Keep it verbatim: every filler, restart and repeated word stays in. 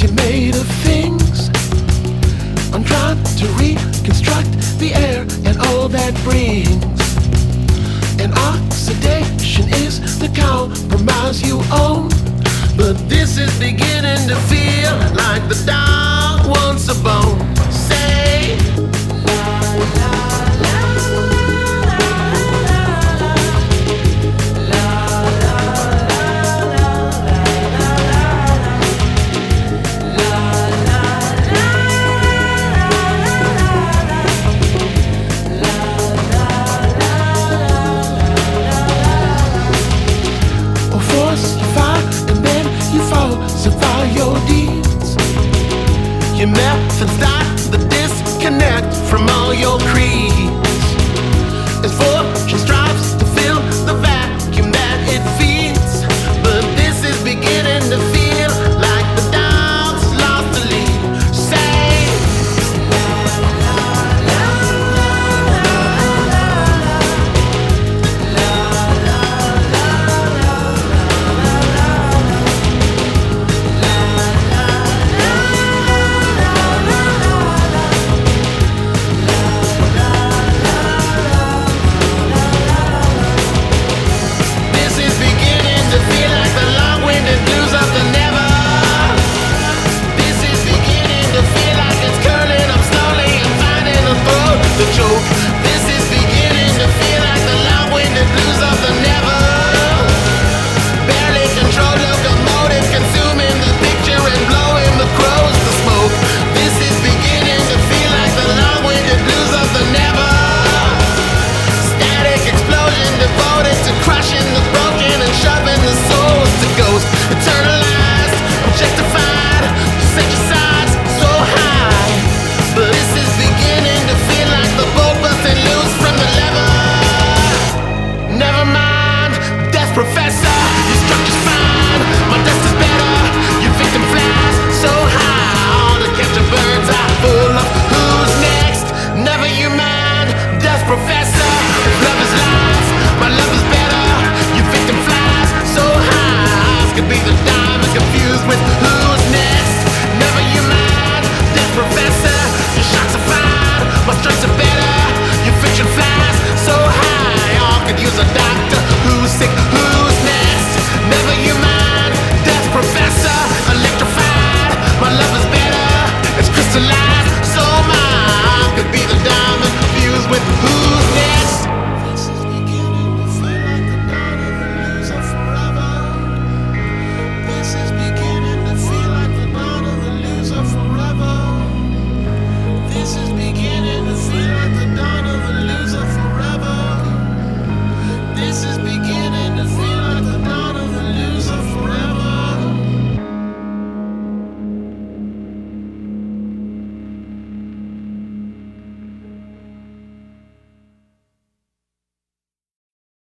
you're made of things. I'm trying to reconstruct the air and all that brings. And oxidation is the compromise you own. But this is beginning to feel like the dog wants a bone. Say, falsify your deeds. Your methods start the disconnect from all your creeds. As fortune